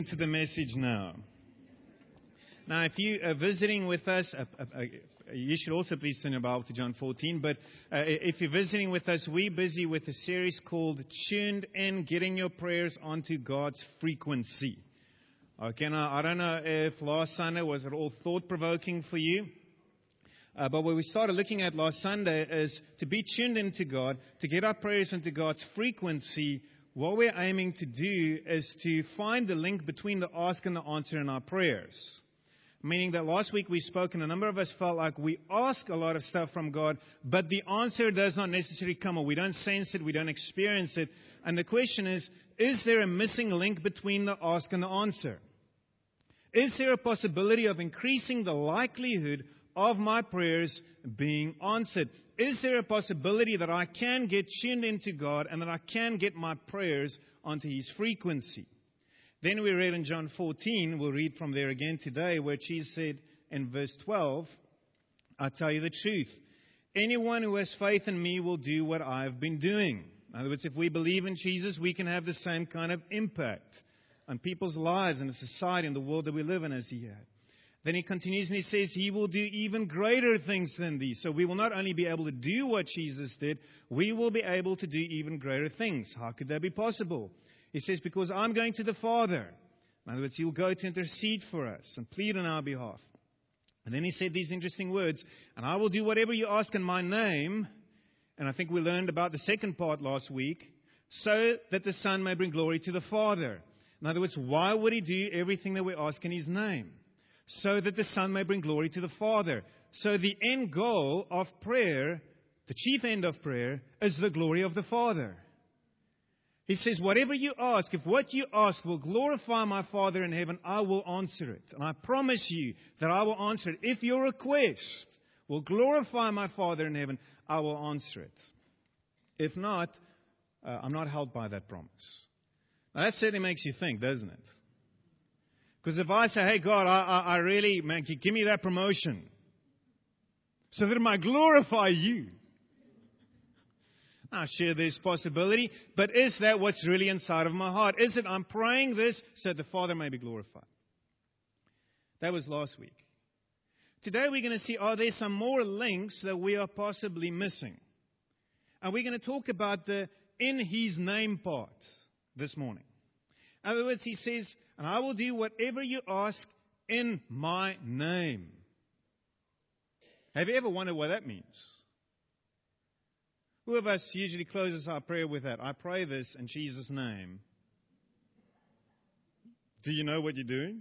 into the message now. Now, if you are visiting with us, you should also please turn your Bible to John 14. But if you're visiting with us, we're busy with a series called Tuned In, Getting Your Prayers Onto God's Frequency. Okay, now, I don't know if last Sunday was at all thought-provoking for you. But what we started looking at last Sunday is to be tuned into God, to get our prayers into God's frequency. What we're aiming to do is to find the link between the ask and the answer in our prayers. Meaning that last week we spoke and a number of us felt like we ask a lot of stuff from God, but the answer does not necessarily come, or we don't sense it, we don't experience it. And the question is there a missing link between the ask and the answer? Is there a possibility of increasing the likelihood of my prayers being answered? Is there a possibility that I can get tuned into God and that I can get my prayers onto His frequency? Then we read in John 14, we'll read from there again today, where Jesus said in verse 12, I tell you the truth, anyone who has faith in me will do what I've been doing. In other words, if we believe in Jesus, we can have the same kind of impact on people's lives and the society and the world that we live in as He had. Then He continues and He says, He will do even greater things than these. So we will not only be able to do what Jesus did, we will be able to do even greater things. How could that be possible? He says, because I'm going to the Father. In other words, He will go to intercede for us and plead on our behalf. And then He said these interesting words, and I will do whatever you ask in my name. And I think we learned about the second part last week, so that the Son may bring glory to the Father. In other words, why would He do everything that we ask in His name? So that the Son may bring glory to the Father. So the end goal of prayer, the chief end of prayer, is the glory of the Father. He says, whatever you ask, if what you ask will glorify my Father in heaven, I will answer it. And I promise you that I will answer it. If your request will glorify my Father in heaven, I will answer it. If not, I'm not held by that promise. Now, that certainly makes you think, doesn't it? Because if I say, hey, God, I really, man, give me that promotion so that it might glorify you. Now, sure, there's possibility, but is that what's really inside of my heart? Is it I'm praying this so the Father may be glorified? That was last week. Today we're going to see, are there some more links that we are possibly missing? And we're going to talk about the in His name part this morning. In other words, He says, and I will do whatever you ask in my name. Have you ever wondered what that means? Who of us usually closes our prayer with that? I pray this in Jesus' name. Do you know what you're doing?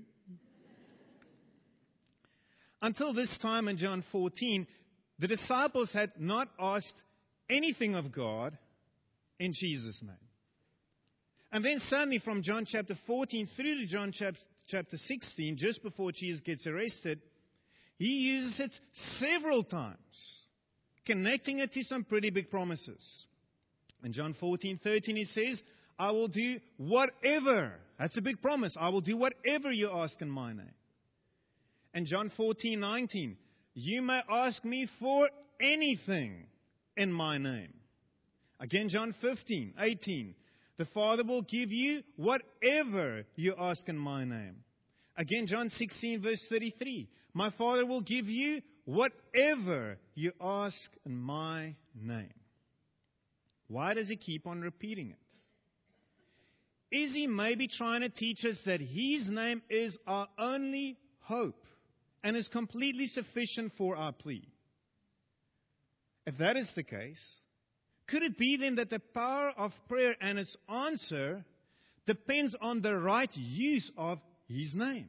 Until this time in John 14, the disciples had not asked anything of God in Jesus' name. And then suddenly from John chapter 14 through to John chapter 16, just before Jesus gets arrested, He uses it several times, connecting it to some pretty big promises. In John 14:13 He says, I will do whatever. That's a big promise. I will do whatever you ask in my name. And John 14:19, you may ask me for anything in my name. Again, John 15:18, the Father will give you whatever you ask in my name. Again, John 16 verse 33, my Father will give you whatever you ask in my name. Why does He keep on repeating it? Is He maybe trying to teach us that His name is our only hope and is completely sufficient for our plea? If that is the case, could it be then that the power of prayer and its answer depends on the right use of His name?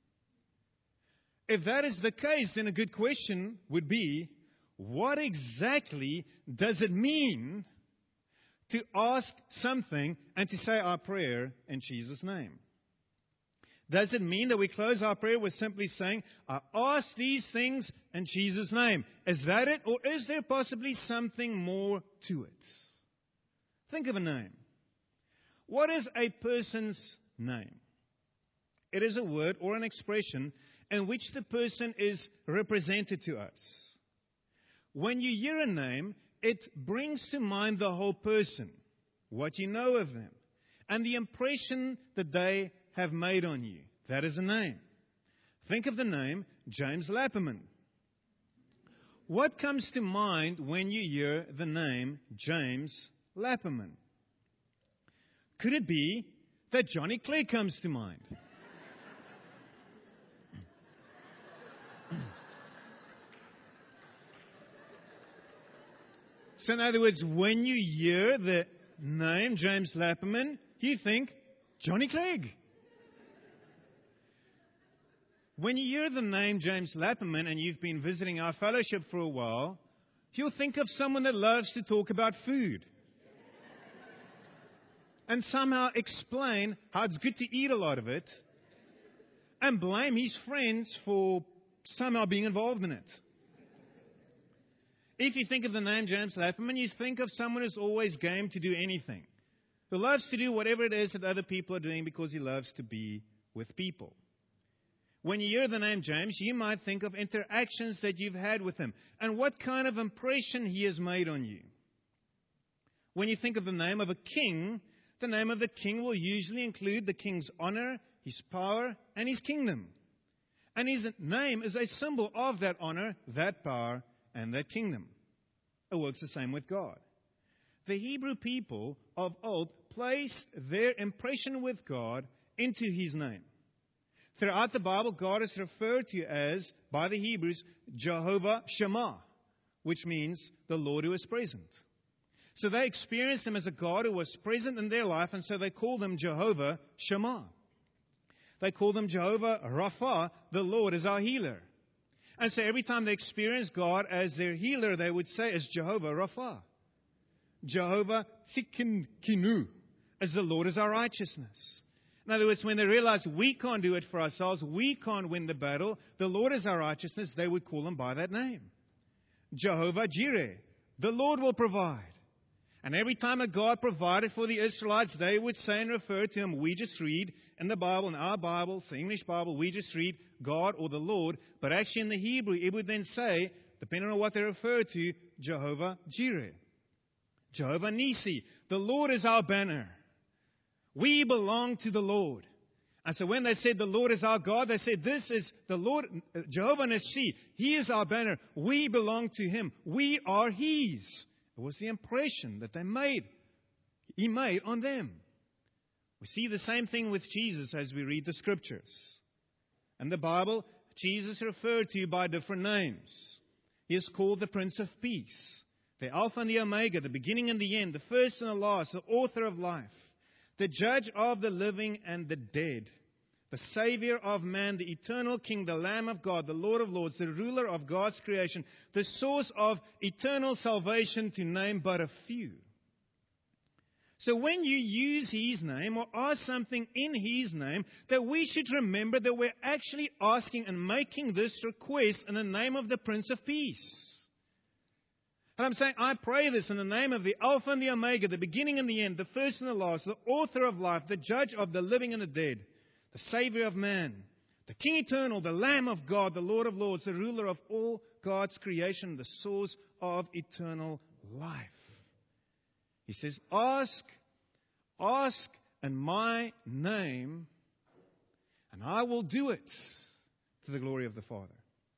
If that is the case, then a good question would be, what exactly does it mean to ask something and to say our prayer in Jesus' name? Does it mean that we close our prayer with simply saying, I ask these things in Jesus' name? Is that it? Or is there possibly something more to it? Think of a name. What is a person's name? It is a word or an expression in which the person is represented to us. When you hear a name, it brings to mind the whole person, what you know of them, and the impression that they have made on you. That is a name. Think of the name James Lapperman. What comes to mind when you hear the name James Lapperman? Could it be that Johnny Clegg comes to mind? So in other words, when you hear the name James Lapperman, you think Johnny Clegg. When you hear the name James Lapperman and you've been visiting our fellowship for a while, you'll think of someone that loves to talk about food. And somehow explain how it's good to eat a lot of it. And blame his friends for somehow being involved in it. If you think of the name James Lapperman, you think of someone who's always game to do anything. Who loves to do whatever it is that other people are doing because he loves to be with people. When you hear the name James, you might think of interactions that you've had with him and what kind of impression he has made on you. When you think of the name of a king, the name of the king will usually include the king's honor, his power, and his kingdom. And his name is a symbol of that honor, that power, and that kingdom. It works the same with God. The Hebrew people of old placed their impression with God into His name. Throughout the Bible, God is referred to as, by the Hebrews, Jehovah Shammah, which means the Lord who is present. So they experienced Him as a God who was present in their life, and so they called Him Jehovah Shammah. They called Him Jehovah Rapha, the Lord is our healer. And so every time they experienced God as their healer, they would say, as Jehovah Rapha. Jehovah Tsidkenu, as the Lord is our righteousness. In other words, when they realized we can't do it for ourselves, we can't win the battle, the Lord is our righteousness, they would call Him by that name. Jehovah Jireh, the Lord will provide. And every time that God provided for the Israelites, they would say and refer to Him. We just read in the Bible, in our Bibles, the English Bible, we just read God or the Lord. But actually in the Hebrew, it would then say, depending on what they refer to, Jehovah Jireh. Jehovah Nisi, the Lord is our banner. We belong to the Lord. And so when they said the Lord is our God, they said this is the Lord, Jehovah Nisi. He is our banner. We belong to Him. We are His. It was the impression that He made on them. We see the same thing with Jesus as we read the Scriptures. In the Bible, Jesus is referred to by different names. He is called the Prince of Peace, the Alpha and the Omega, the beginning and the end, the first and the last, the author of life, the judge of the living and the dead, the Savior of man, the eternal King, the Lamb of God, the Lord of lords, the ruler of God's creation, the source of eternal salvation, to name but a few. So when you use His name or ask something in His name, that we should remember that we're actually asking and making this request in the name of the Prince of Peace. And I'm saying, I pray this in the name of the Alpha and the Omega, the beginning and the end, the first and the last, the author of life, the judge of the living and the dead, the Savior of man, the King eternal, the Lamb of God, the Lord of lords, the ruler of all God's creation, the source of eternal life. He says, ask in my name, and I will do it to the glory of the Father.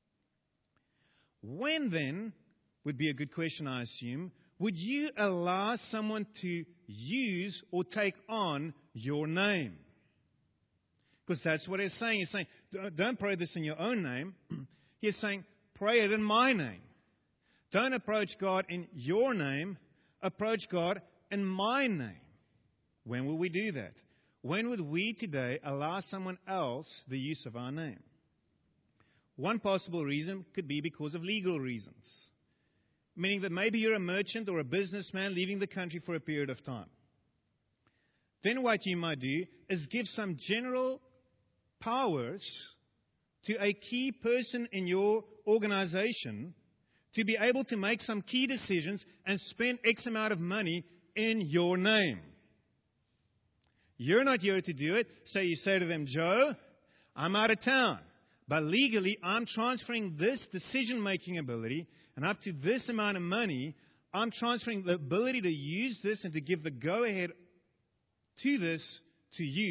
When then, would be a good question, I assume, would you allow someone to use or take on your name? Because that's what He's saying. He's saying, don't pray this in your own name. He's saying, pray it in my name. Don't approach God in your name. Approach God in my name. When will we do that? When would we today allow someone else the use of our name? One possible reason could be because of legal reasons. Meaning that maybe you're a merchant or a businessman leaving the country for a period of time. Then what you might do is give some general powers to a key person in your organization to be able to make some key decisions and spend X amount of money in your name. You're not here to do it, so you say to them, Joe, I'm out of town. But legally, I'm transferring this decision-making ability, and up to this amount of money, I'm transferring the ability to use this and to give the go-ahead to this to you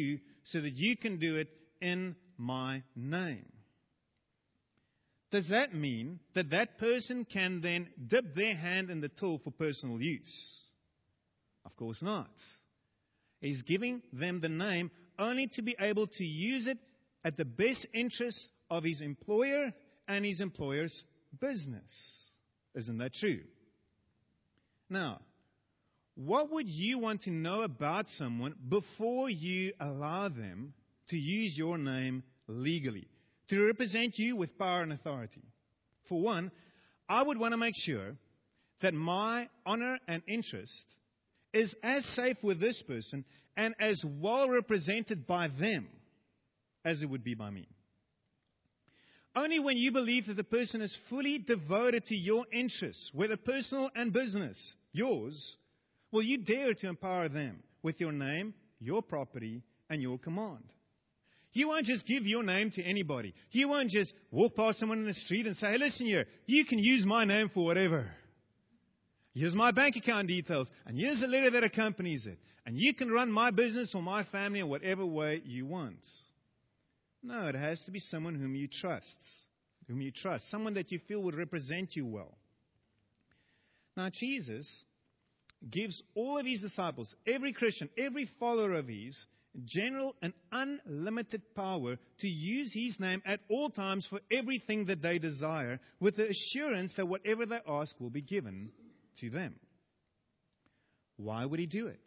so that you can do it in my name. Does that mean that that person can then dip their hand in the till for personal use? Of course not. He's giving them the name only to be able to use it at the best interest of his employer and his employer's business. Isn't that true? Now, what would you want to know about someone before you allow them to use your name legally, to represent you with power and authority? For one, I would want to make sure that my honor and interest is as safe with this person and as well represented by them as it would be by me. Only when you believe that the person is fully devoted to your interests, whether personal and business, yours, will you dare to empower them with your name, your property, and your command. You won't just give your name to anybody. You won't just walk past someone in the street and say, hey, listen here, you can use my name for whatever. Here's my bank account details, and here's a letter that accompanies it. And you can run my business or my family in whatever way you want. No, it has to be someone whom you trust, someone that you feel would represent you well. Now, Jesus gives all of his disciples, every Christian, every follower of his, general and unlimited power to use his name at all times for everything that they desire, with the assurance that whatever they ask will be given to them. Why would he do it?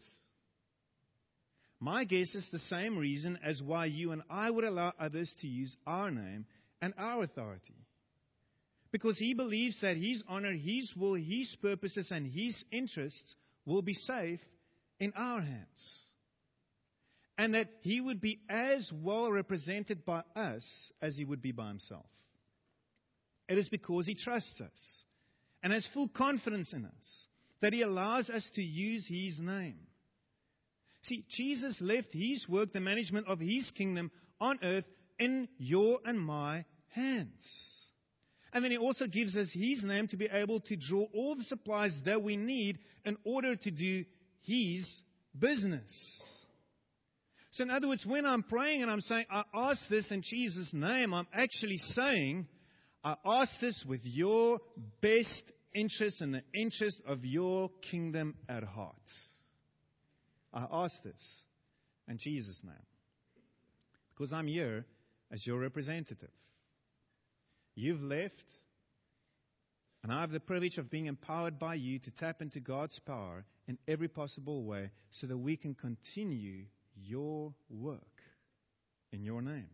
My guess is the same reason as why you and I would allow others to use our name and our authority. Because he believes that his honor, his will, his purposes, and his interests will be safe in our hands. And that he would be as well represented by us as he would be by himself. It is because he trusts us and has full confidence in us that he allows us to use his name. See, Jesus left his work, the management of his kingdom on earth, in your and my hands. And then he also gives us his name to be able to draw all the supplies that we need in order to do his business. So in other words, when I'm praying and I'm saying, I ask this in Jesus' name, I'm actually saying, I ask this with your best interest and the interest of your kingdom at heart. I ask this in Jesus' name because I'm here as your representative. You've left, and I have the privilege of being empowered by you to tap into God's power in every possible way so that we can continue your work in your name.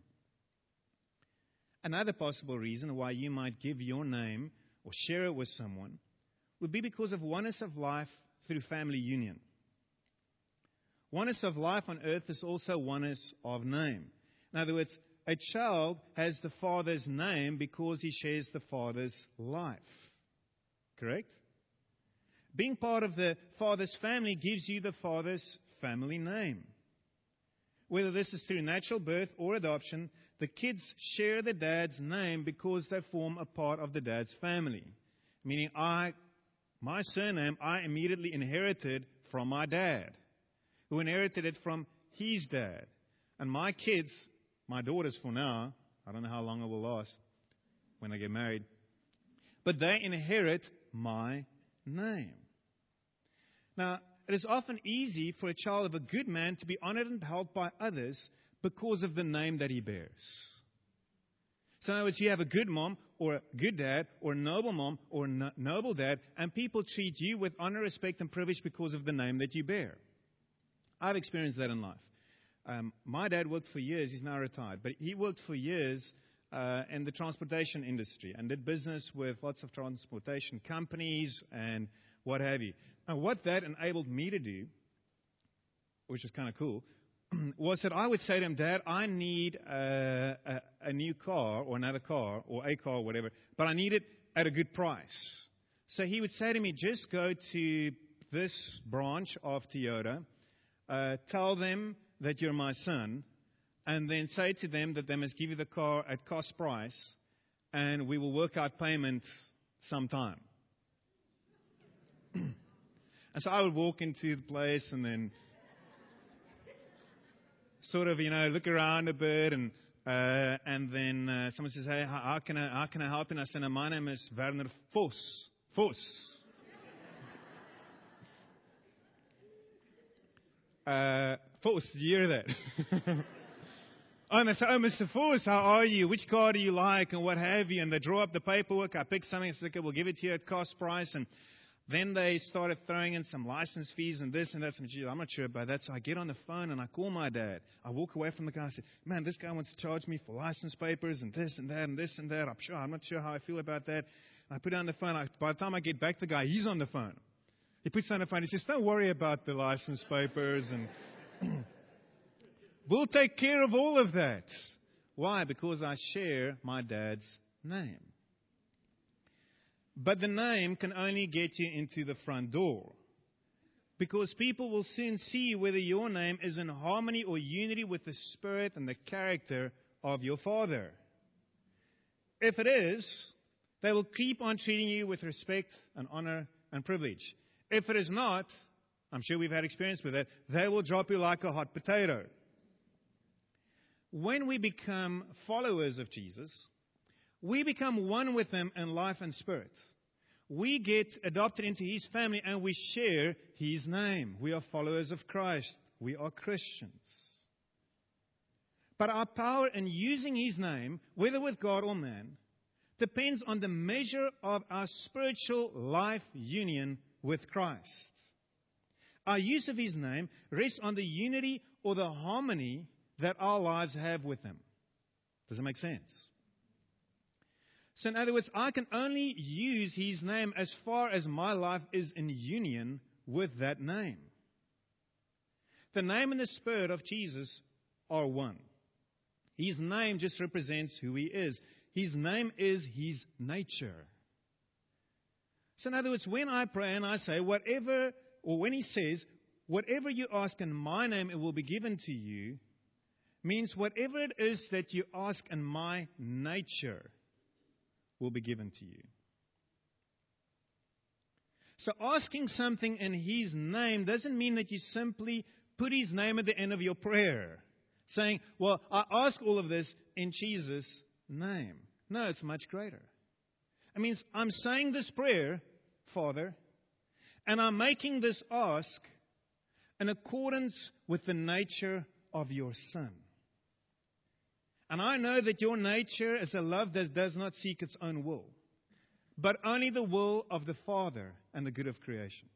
Another possible reason why you might give your name or share it with someone would be because of oneness of life through family union. Oneness of life on earth is also oneness of name. In other words, a child has the father's name because he shares the father's life. Correct? Being part of the father's family gives you the father's family name. Whether this is through natural birth or adoption, the kids share the dad's name because they form a part of the dad's family. Meaning, my surname, I immediately inherited from my dad, who inherited it from his dad. And my kids, my daughters for now, I don't know how long it will last when they get married, but they inherit my name. Now, it is often easy for a child of a good man to be honored and held by others because of the name that he bears. So in other words, you have a good mom or a good dad or a noble mom or a noble dad, and people treat you with honor, respect, and privilege because of the name that you bear. I've experienced that in life. My dad worked for years. He's now retired. But he worked for years in the transportation industry and did business with lots of transportation companies and what have you. And what that enabled me to do, which is kind of cool, was that I would say to him, Dad, I need a new car or another car or a car or whatever, but I need it at a good price. So he would say to me, just go to this branch of Toyota, tell them that you're my son, and then say to them that they must give you the car at cost price, and we will work out payment sometime. And so I would walk into the place and then sort of, look around a bit, and then someone says, "Hey, how can I help you?" And I say, "No, my name is Werner Vos." Vos. Vos, did you hear that? And they say, "Oh, Mr. Vos, how are you? Which car do you like?" and what have you. And they draw up the paperwork. I pick something and say, "Okay, we'll give it to you at cost price." And then they started throwing in some license fees and this and that. I'm not sure about that. So I get on the phone and I call my dad. I walk away from the guy. I say, "Man, this guy wants to charge me for license papers and this and that and this and that. I'm not sure how I feel about that." And I put down the phone. By the time I get back, the guy, he's on the phone. He puts down the phone. He says, "Don't worry about the license papers. And we'll take care of all of that." Why? Because I share my dad's name. But the name can only get you into the front door. Because people will soon see whether your name is in harmony or unity with the spirit and the character of your Father. If it is, they will keep on treating you with respect and honor and privilege. If it is not, I'm sure we've had experience with that, they will drop you like a hot potato. When we become followers of Jesus, we become one with Him in life and spirit. We get adopted into His family and we share His name. We are followers of Christ. We are Christians. But our power in using His name, whether with God or man, depends on the measure of our spiritual life union with Christ. Our use of His name rests on the unity or the harmony that our lives have with Him. Does it make sense? So in other words, I can only use His name as far as my life is in union with that name. The name and the Spirit of Jesus are one. His name just represents who He is. His name is His nature. So in other words, when I pray and I say whatever, or when He says, "Whatever you ask in my name, it will be given to you," means whatever it is that you ask in my nature will be given to you. So asking something in His name doesn't mean that you simply put His name at the end of your prayer, saying, "Well, I ask all of this in Jesus' name." No, it's much greater. It means I'm saying this prayer, Father, and I'm making this ask in accordance with the nature of your Son. And I know that your nature is a love that does not seek its own will, but only the will of the Father and the good of creation.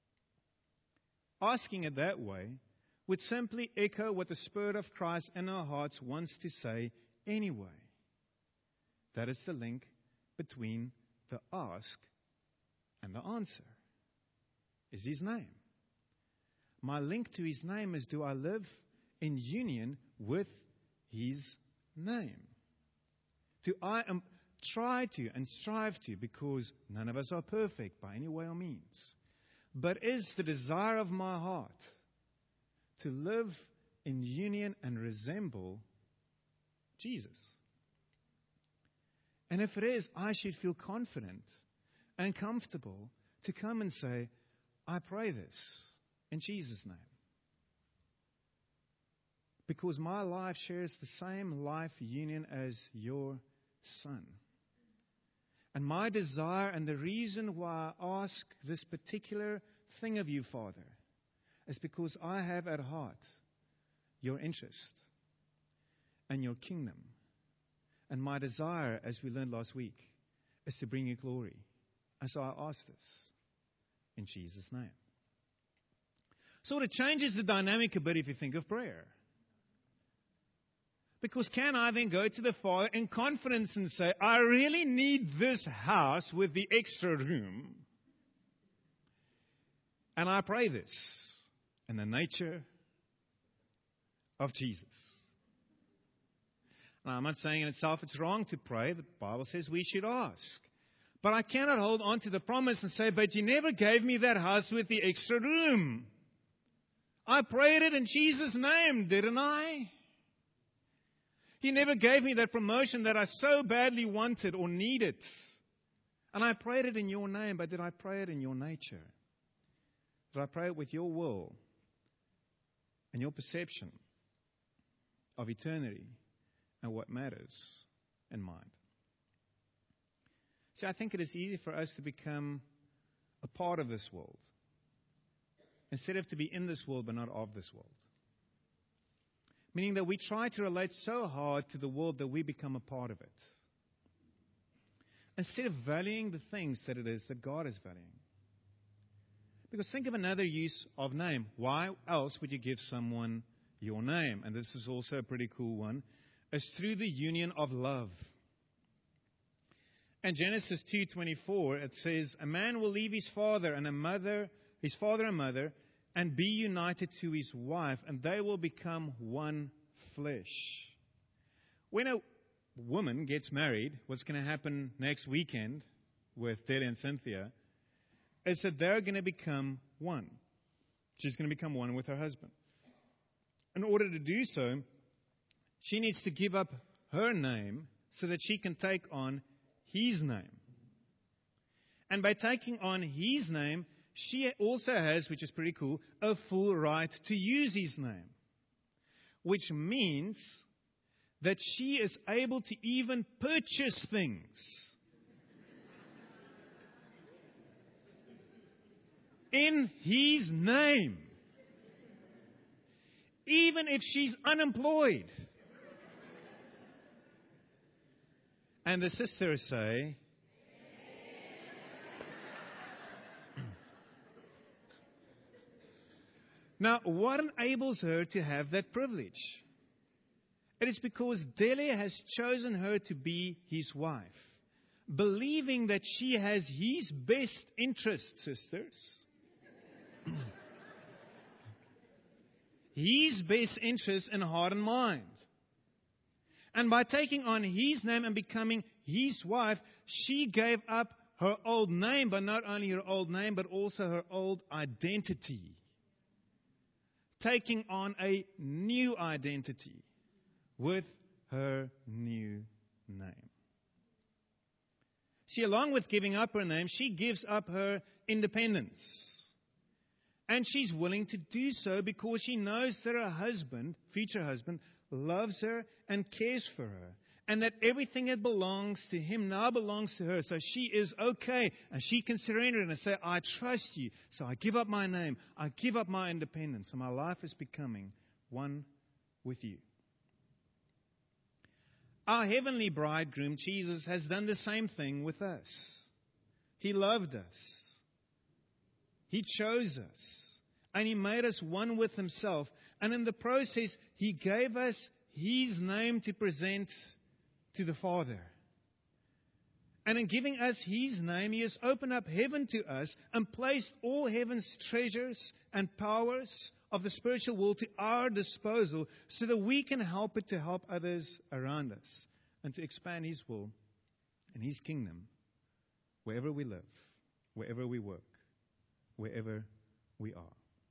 Asking it that way would simply echo what the Spirit of Christ in our hearts wants to say anyway. That is the link between the ask and the answer. Is His name. My link to His name is, do I live in union with His name? Do I try to and strive to, because none of us are perfect by any way or means, but is the desire of my heart to live in union and resemble Jesus? And if it is, I should feel confident and comfortable to come and say, "I pray this in Jesus' name." Because my life shares the same life union as your Son. And my desire and the reason why I ask this particular thing of you, Father, is because I have at heart your interest and your kingdom. And my desire, as we learned last week, is to bring you glory. And so I ask this in Jesus' name. Sort of changes the dynamic a bit if you think of prayer. Because can I then go to the Father in confidence and say, "I really need this house with the extra room. And I pray this in the nature of Jesus." Now, I'm not saying in itself it's wrong to pray. The Bible says we should ask. But I cannot hold on to the promise and say, "But you never gave me that house with the extra room. I prayed it in Jesus' name, didn't I? You never gave me that promotion that I so badly wanted or needed. And I prayed it in your name, but did I pray it in your nature? Did I pray it with your will and your perception of eternity and what matters in mind. See, I think it is easy for us to become a part of this world instead of to be in this world but not of this world. Meaning that we try to relate so hard to the world that we become a part of it, instead of valuing the things that it is that God is valuing. Because think of another use of name. Why else would you give someone your name? And this is also a pretty cool one. It's through the union of love. In Genesis 2:24, it says, "A man will leave his father and mother, and be united to his wife, and they will become one flesh." When a woman gets married, what's going to happen next weekend with Delia and Cynthia is that they're going to become one. She's going to become one with her husband. In order to do so, she needs to give up her name so that she can take on his name. And by taking on his name, she also has, which is pretty cool, a full right to use his name. Which means that she is able to even purchase things in his name. Even if she's unemployed. And the sisters say, now, what enables her to have that privilege? It is because Delia has chosen her to be his wife, believing that she has his best interest, sisters. His best interest in heart and mind. And by taking on his name and becoming his wife, she gave up her old name, but not only her old name, but also her old identity. Taking on a new identity with her new name. See, along with giving up her name, she gives up her independence. And she's willing to do so because she knows that her husband, future husband, loves her and cares for her. And that everything that belongs to him now belongs to her. So she is okay. And she can surrender and say, I trust you. So I give up my name. I give up my independence. So my life is becoming one with you. Our heavenly bridegroom, Jesus, has done the same thing with us. He loved us. He chose us. And He made us one with Himself. And in the process, He gave us His name to present to the Father. And in giving us His name, He has opened up heaven to us and placed all heaven's treasures and powers of the spiritual world to our disposal so that we can help it to help others around us and to expand His will and His kingdom wherever we live, wherever we work, wherever we are.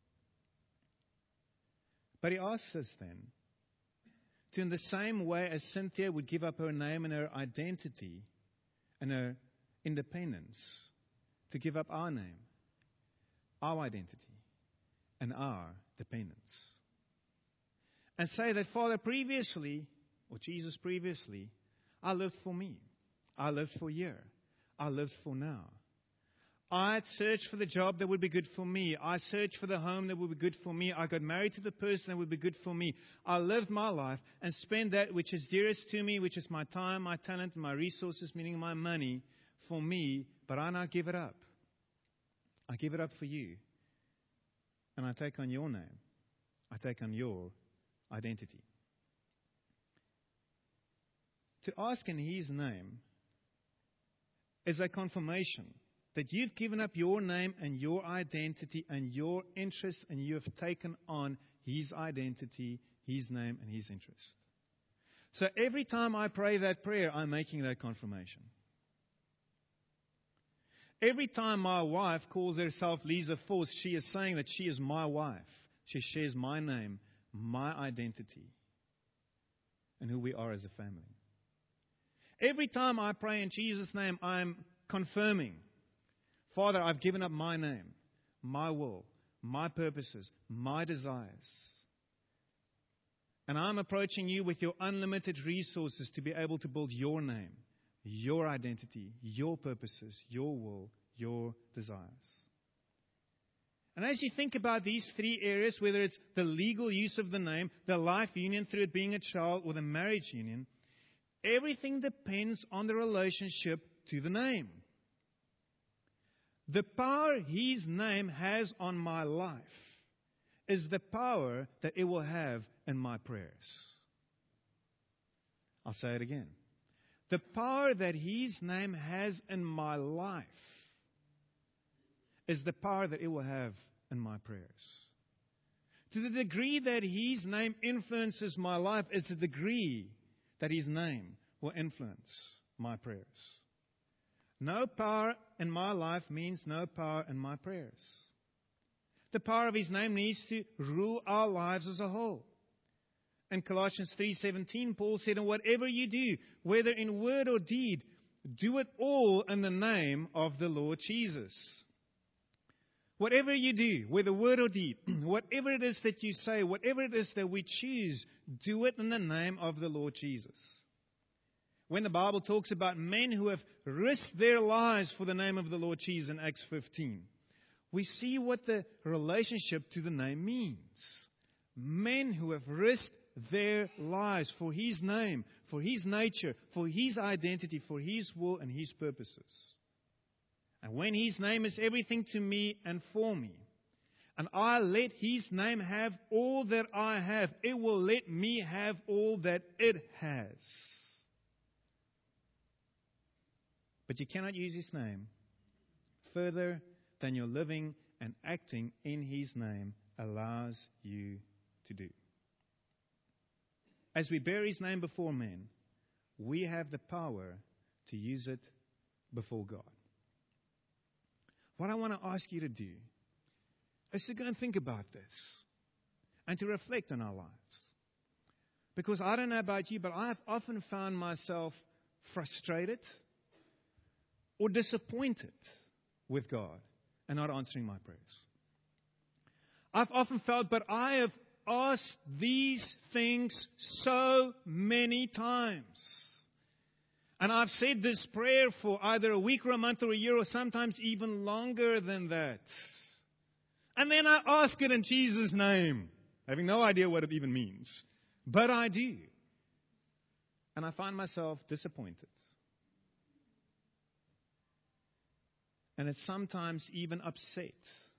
But He asks us then to, in the same way as Cynthia would give up her name and her identity and her independence, to give up our name, our identity, and our dependence. And say that, Father, previously, or Jesus previously, I lived for me. I lived for you. I lived for now. I searched for the job that would be good for me. I searched for the home that would be good for me. I got married to the person that would be good for me. I lived my life and spent that which is dearest to me, which is my time, my talent, and my resources, meaning my money, for me. But I now give it up. I give it up for you. And I take on your name. I take on your identity. To ask in His name is a confirmation that you've given up your name and your identity and your interest, and you have taken on His identity, His name, and His interest. So every time I pray that prayer, I'm making that confirmation. Every time my wife calls herself Lisa Force, she is saying that she is my wife. She shares my name, my identity, and who we are as a family. Every time I pray in Jesus' name, I'm confirming, Father, I've given up my name, my will, my purposes, my desires. And I'm approaching you with your unlimited resources to be able to build your name, your identity, your purposes, your will, your desires. And as you think about these three areas, whether it's the legal use of the name, the life union through it being a child, or the marriage union, everything depends on the relationship to the name. The power His name has on my life is the power that it will have in my prayers. I'll say it again. The power that His name has in my life is the power that it will have in my prayers. To the degree that His name influences my life is the degree that His name will influence my prayers. No power in my life means no power in my prayers. The power of His name needs to rule our lives as a whole. In Colossians 3:17, Paul said, "And whatever you do, whether in word or deed, do it all in the name of the Lord Jesus." Whatever you do, whether word or deed, whatever it is that you say, whatever it is that we choose, do it in the name of the Lord Jesus. When the Bible talks about men who have risked their lives for the name of the Lord Jesus in Acts 15, we see what the relationship to the name means. Men who have risked their lives for His name, for His nature, for His identity, for His will and His purposes. And when His name is everything to me and for me, and I let His name have all that I have, it will let me have all that it has. But you cannot use His name further than your living and acting in His name allows you to do. As we bear His name before men, we have the power to use it before God. What I want to ask you to do is to go and think about this and to reflect on our lives. Because I don't know about you, but I've often found myself frustrated or disappointed with God and not answering my prayers. I've often felt, but I have asked these things so many times. And I've said this prayer for either a week or a month or a year or sometimes even longer than that. And then I ask it in Jesus' name, having no idea what it even means. But I do. And I find myself disappointed. And it's sometimes even upset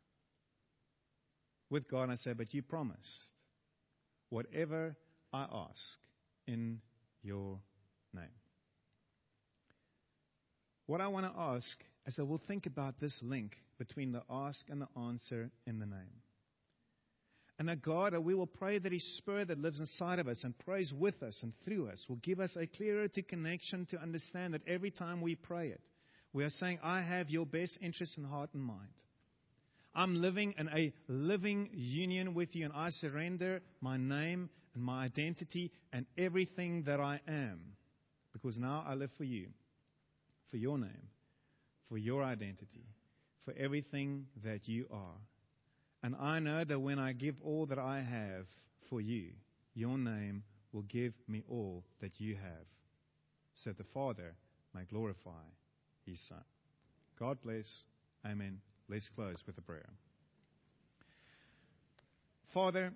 with God. And I say, but you promised whatever I ask in your name. What I want to ask is that we'll think about this link between the ask and the answer in the name. And that God, we will pray that His Spirit that lives inside of us and prays with us and through us will give us a clearer connection to understand that every time we pray it, we are saying, I have your best interest in heart and mind. I'm living in a living union with you, and I surrender my name and my identity and everything that I am. Because now I live for you, for your name, for your identity, for everything that you are. And I know that when I give all that I have for you, your name will give me all that you have, so that the Father may glorify His Son. God bless. Amen. Let's close with a prayer. Father,